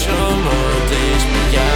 шуму лишь меня.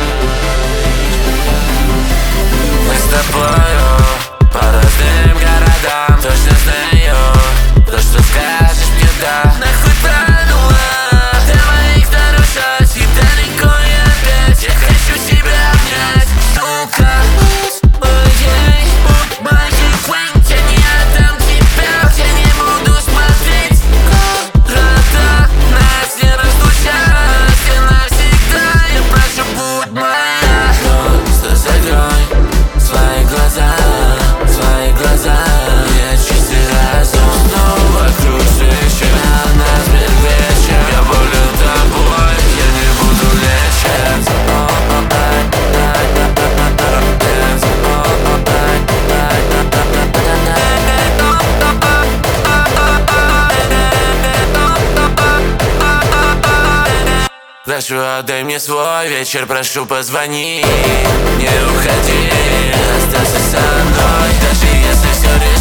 Мы с тобою по разным городам. Точно знаю, то, что скажешь мне да. Нахуй пранула, ты моих нарушать. И далеко и опять я хочу себя обнять. Сука, ой-ей, будь моей queen. Я не отдам тебя, я не буду смотреть. Города нас не разлучают, и навсегда я прошу, будь моя. Просто закрой свои глаза, свои глаза. Я чистый разум, снова вокруг встречи. На нас мир вечер. Я болен тобой, я не буду лечить. Прошу, отдай мне свой вечер, прошу, позвони. Не уходи, останься со мной, даже если все решить.